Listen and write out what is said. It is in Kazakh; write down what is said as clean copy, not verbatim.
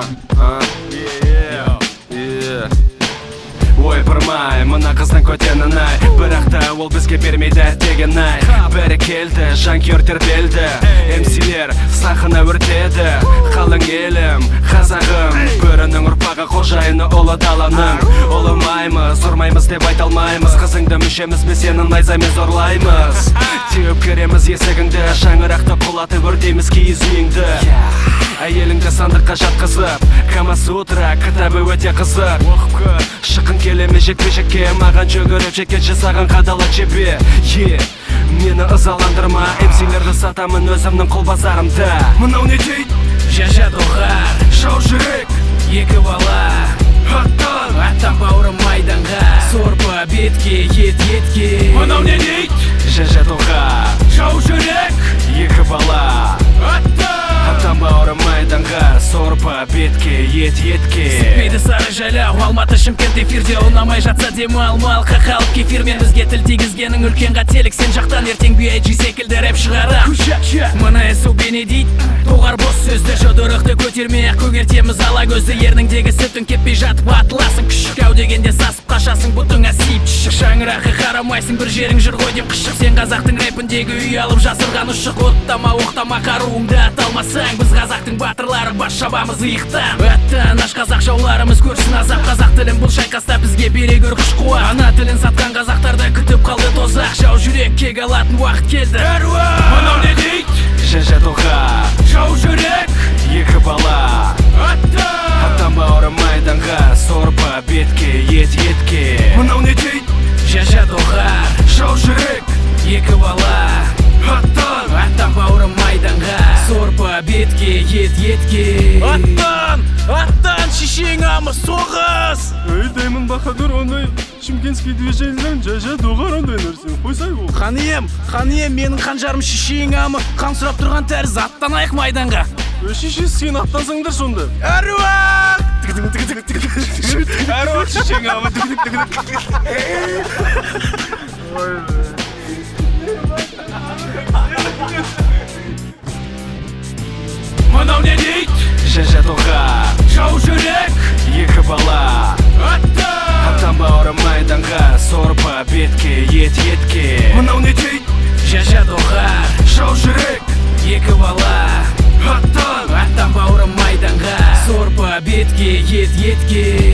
ойпырмай мына қыздың көтенін ай, бірақ та ол бізге бермейді деген ай. Бәрі келді, жанкүйер тербелді, MC-лер сахна өртеді. Қалың елім, қазағым, бөрінің ұрпағы қожайыны ұлы даланың. Олымаймыз, ұрмаймыз деп айта алмаймыз, қызыңды мүшеміз бе сенің найзамен зорлаймыз. Теуіп кереміз есігіңді, шаңырақты құлатып өртейміз киіз үйіңді. Әйеліңді сандыққа жатқызып, Камасутра кітабы өте қызық. Шықын келеме жекпе-жекке, маған жүгіріп жекетші саған қадала чепе. Мені ызаландырма, MC-лерді сатамын өзімнің құл базарымда. Мынау не дейді? Жажа доғар, жау жүрек, екі бала аттан бауырым майданға, сорпа бетке, етке. Мынау не дейді? Жажа доғар, жау жүрек, екі бала аттан бауырым майданға, сорпа бетке, етке. Сіппейді сары жайлау, Алматы Шымкент эфирде ұнамай жатса демалмал қақалып кефирмен бізге тіл тигізгенің үлкен қателік. Сен жақтан ертең B.I.G секілді рэп шығара. Мына Эсу Бенедикт тоғар бос сөзді, жұдырықты көтермей-ақ көгертеміз ала көзді. Ерніңдегі сүтің кеппей жатып атыласың, күшік ау дегенде сасып қашасың, бұтыңа сиіп түшік. Шаңыраққа қарамайсың, бір жерің жүр ғой деп қышық. Сен қазақтың рэпіндегі үй алып жасырған ұшық. Оттама оқтама қаруыңды аталмасаң, біз қазақтың батырлары бас шабамыз иықтан. Аттан аш қазақ жауларымыз көрсін азап. Қазақ тілін бұл шайқаста бізге бере көр күш қуат. Ана тілін сатқан қазақтарды күтіп қалды тозақ. Жау жүрек кек алатын уақыт келді. Мынау не дейді? Жажа доғар, жау жүрек, екі бала аттан бауырым майданға, сорпа бетке, етке. Мынау не дейді? Жажа доғар, жау жүрек, екі бала аттан бауырым майданға, сорпа бетке, етке. Аттан шешеңамы соғыз. Даймон Бахадур ондай шымкентский движениелерін жажа доғар ондай нәрсе қойсай ол. Хан ием, менің қанжарым шешеңамы қан сұрап тұрған тәріз, аттанайық майданға. Шеше сен аттансаңдар сонда. Әруақ! Әруақ шешеңамы. Мынау не дейді? Жажа доғар, жау жүрек, екі бала аттан бауырым майданға, сорпа бетке, етке. Мынау не дейді? Жажа доғар, жау жүрек, екі бала аттан бауырым майданға, сорпа бетке, етке.